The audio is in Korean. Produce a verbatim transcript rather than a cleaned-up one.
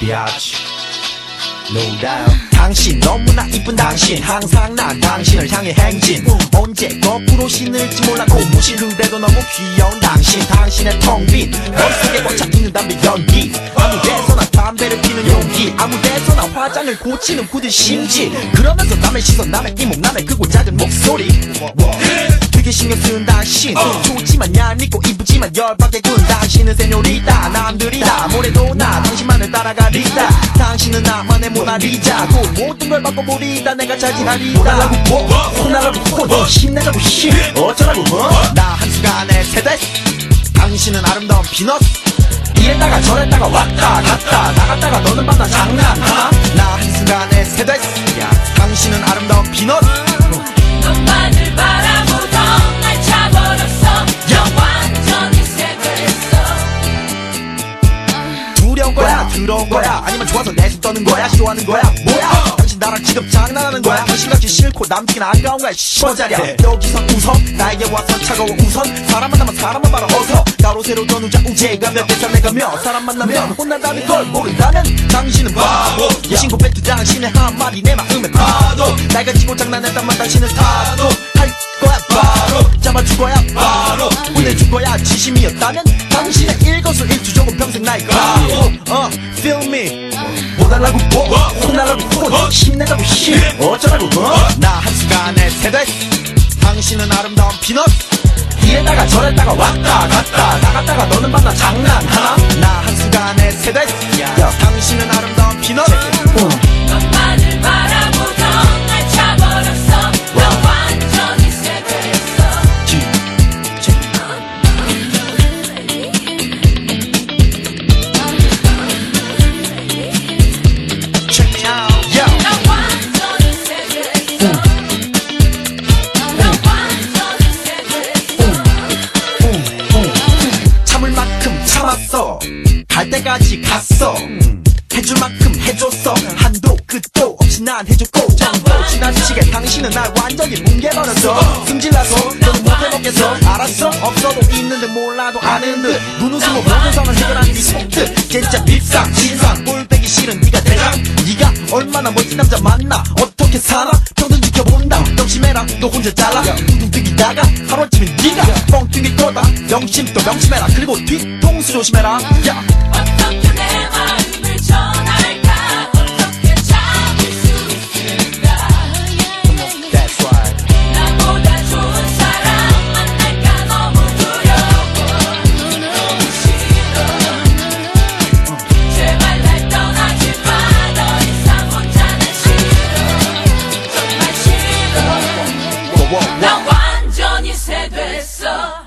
biatch, no doubt. 당신 너무나 이쁜 당신 항상 난 당신을 향해 행진 언제 거꾸로 신을지 몰라고 무신 그래도 너무 귀여운 당신 당신의 텅빈 머릿속에 꽉차있는 담배 연기 아무 데서나 담배를 피는 용기 아무 데서나 화장을 고치는 굳은 심지 그러면서 남의 시선 남의 이목 남의 크고 작은 목소리 되게 신경 쓰는 당신 좋지만 얄밉고 이쁘지만 열받게 구는 당신은 세뇨리다 남들이 다 뭐래도 나 당신만을 따라가리다 당신은 나만의 모나리자고 모든 걸 바꿔버리다 내가 잘 지나리다 뭐달라고 뭐 혼나라고 호 힘내자고 힘 어쩌라고 뭐 나 한순간에 세됐어 당신은 아름다운 피넛 이랬다가 저랬다가 왔다 갔다 나갔다가 너는 만나 장난하나 나 한순간에 세됐어 당신은 아름다운 피넛 너만을 바라보던 날 차버렸어 야 완전히 세됐어 두려운 거야 더러운 거야 아니면 좋아서 내숭 떠는 거야 시도하는 거야 뭐야 당신 나랑 지금 장난하는 거야 당신같이 싫고 남기긴 아까운 거야 씨버자랴 여기서 웃어 나에게 와서 차가워 우선 사람 만나면 사람만 바라 어서 따로 새로 더 누자 우제가 몇 개 살내가며 사람 만나면 혼난다는 걸 모른다면 당신은 바보 여신고 뱉은 당신의 한마디 내 마음에 파도 날 가지고 장난했단만 당신은 타도 할 거야 바로 잡아줄 거야 바로 보내줄 거야 진심이었다면 당신의 일거수일투족은 평생 나의 가로 어 feel me 뭐달라고 뭐 혼나라고 혼 힘내자고 힘 어쩌라고 뭐나 한순간에 세됐어 당신은 아름다운 피넛 이랬다가 저랬다가 왔다 갔다 나갔다가 너는 만나 장난하나 나 한순간에 세됐어 당신은 아름다운 피넛 너만을 바라보던 날 차버렸어 나 완전히 세됐어 Check me out yeah. 나 완전히 세됐어 나 완전히 세됐어 참을 만큼 참았어 갈 때까지 갔어 해줄 만큼 해줬어 한도 끝도 없이 난 해줬고 정도 지난 시기에 당신은 날 완전히 뭉개버렸어 승질나서 너는 못해먹겠어 알았어 없어도 있는데 몰라도 아는 듯 눈웃음으로 모든 상을 해결하는 네 속뜻 진짜 밉상 진상 꼴배기 싫은 네가 대장 네가 얼마나 멋진 남자 만나 어떻게 사나 평생 지켜본다 명심해라 너 혼자 잘라 뚱뚱 뛰기다가 하루아침에 네가 뻥 튕길 거다 명심 또 명심해라 그리고 뒤통수 조심해라 야. 어떻게 내 마음을 전할까 어떻게 잡을 수 있을까 That's right 나보다 좋은 사람 만날까 너무 두려워 너무 싫어 제발 날 떠나지 마 더 이상 혼자는 싫어 정말 싫어 나 완전히 세됐어